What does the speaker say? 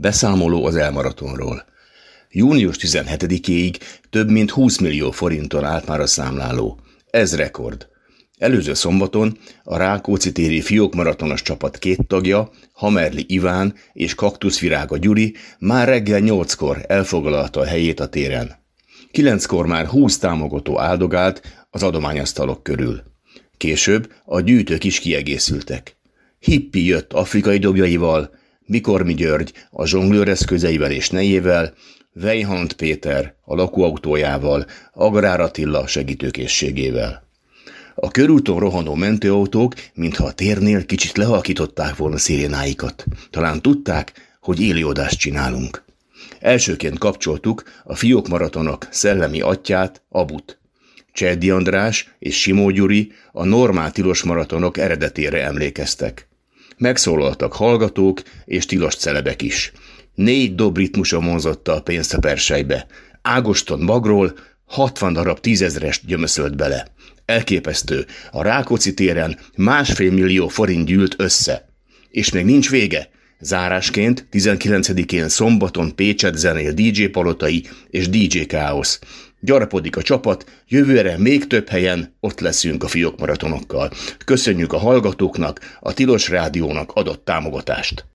Beszámoló az elmaratonról. Június 17-éig több mint 20 millió forinton állt már a számláló. Ez rekord. Előző szombaton a Rákóczi-téri fiókmaratonos csapat 2 tagja, Hamerli Iván és Kaktuszvirága Gyuri már reggel 8-kor elfoglalta a helyét a téren. 9-kor már 20 támogató áldogált az adományasztalok körül. Később a gyűjtők is kiegészültek. Hippi jött afrikai dobjaival, Mikormi György a zsonglőr eszközeivel és nejével, Vejhant Péter a lakóautójával, Agrár Attila segítőkészségével. A körúton rohanó mentőautók, mintha a térnél kicsit lehalkították volna szirénáikat. Talán tudták, hogy élőadást csinálunk. Elsőként kapcsoltuk a fiókmaratonok szellemi atyját, Abut. Cseddi András és Simó Gyuri a normál tilos maratonok eredetére emlékeztek. Megszólaltak hallgatók és tilos celebek is. 4 dob ritmusa vonzotta a pénzt a perselybe. Ágoston magról 60 darab 10 000-est gyömöszölt bele. Elképesztő, a Rákóczi téren 1,5 millió forint gyűlt össze. És még nincs vége. Zárásként 19-én szombaton Pécset zenél DJ Palotai és DJ Káosz. Gyarapodik a csapat, jövőre még több helyen ott leszünk a fiókmaratonokkal. Köszönjük a hallgatóknak, a Tilos Rádiónak adott támogatást.